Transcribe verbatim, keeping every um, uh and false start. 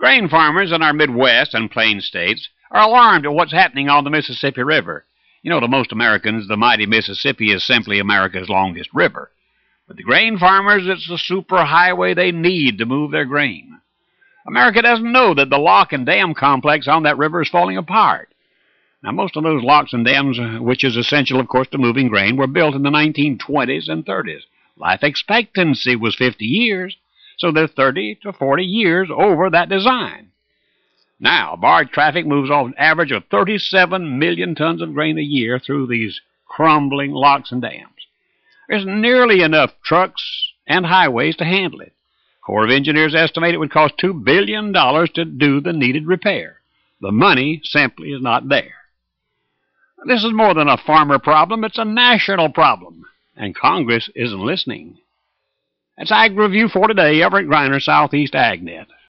Grain farmers in our Midwest and Plain states are alarmed at what's happening on the Mississippi River. You know, to most Americans, the mighty Mississippi is simply America's longest river. But the grain farmers, it's the superhighway they need to move their grain. America doesn't know that the lock and dam complex on that river is falling apart. Now, most of those locks and dams, which is essential, of course, to moving grain, were built in the nineteen twenties and thirties. Life expectancy was fifty years, so they're thirty to forty years over that design. Now, barge traffic moves off an average of thirty-seven million tons of grain a year through these crumbling locks and dams. There's nearly enough trucks and highways to handle it. Corps of Engineers estimate it would cost two billion dollars to do the needed repair. The money simply is not there. This is more than a farmer problem, it's a national problem, and Congress isn't listening. That's Ag Review for today. Everett Griner, Southeast AgNet.